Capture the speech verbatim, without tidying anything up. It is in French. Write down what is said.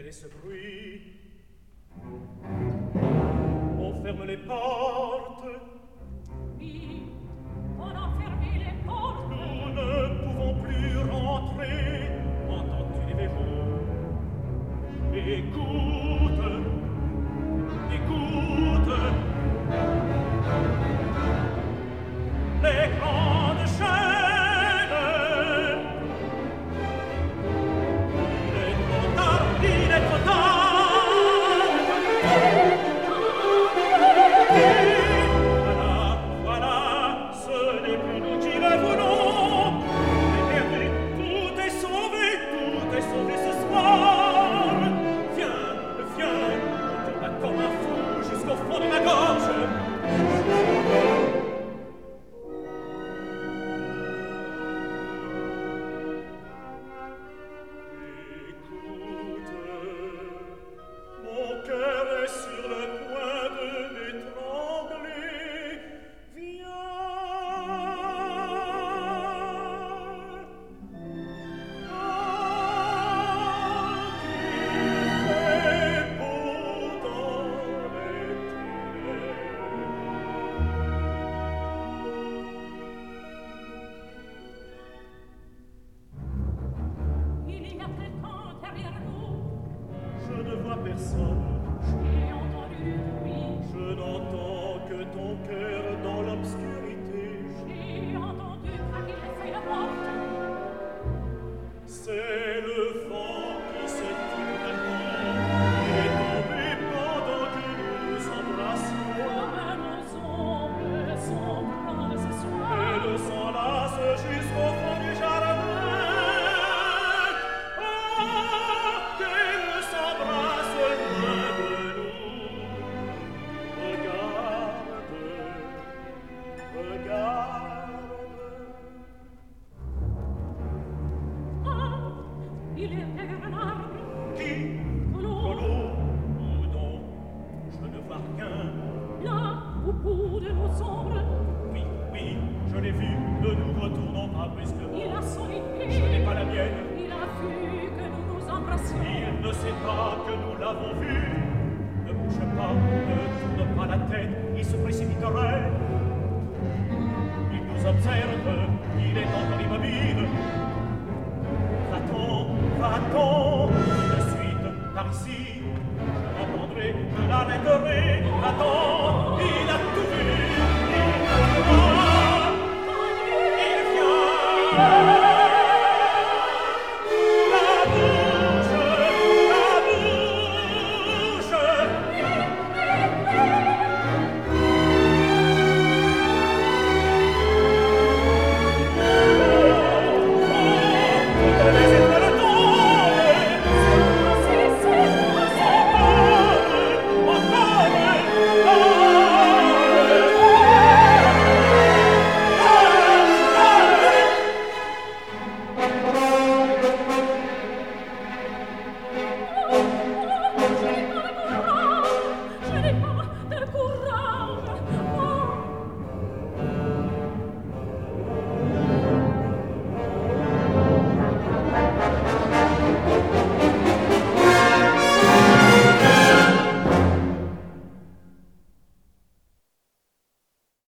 Quel est ce bruit? On ferme les portes. Oui, on a fermé les portes. Nous ne pouvons plus rentrer. Entends-tu les verrous? Écoute, écoute. Les grandes chaînes. Il est trop tard, il est trop tard. Voilà, voilà, ce n'est plus nous qui le voulons. Regardez, tout est sauvé, tout est sauvé ce soir. Viens, viens, on te bat comme un fou jusqu'au fond de ma gorge. Mon cœur est sur le point de m'étrangler. Viens. Ah, qu'il fait beau dans les ténèbres. Il y a quelqu'un derrière nous. Je ne vois personne. J'ai entendu du bruit. Je n'entends que ton cœur dans l'obscurité. J'ai entendu craquer les feuilles de porte. C'est le vent qui s'est totalement. Il est tombé pendant que nous nous embrassions. Comme nos ombres s'embrassent ce soir. Et le s'enlace jusqu'au fond du jardin. Ah, qu'elle s'embrasse loin de nous. Regarde, regarde. Ah, il est derrière un arbre. Qui? Colo, Colo? Où donc? Je ne vois rien. là, au bout de nos ombres. Oui, oui, je l'ai vu. Ne nous retournons pas brusquement. Il a son épée. Je n'ai pas la mienne. Il a vu que nous nous embrassions. Il ne sait pas que nous l'avons vu. Ne bouge pas, ne tourne pas la tête, il se précipiterait. Il nous observe, il est encore immobile. Va-t'en, va-t'en, de suite, par ici. Je l'entendrai, je l'arrêterai. Va-t'en.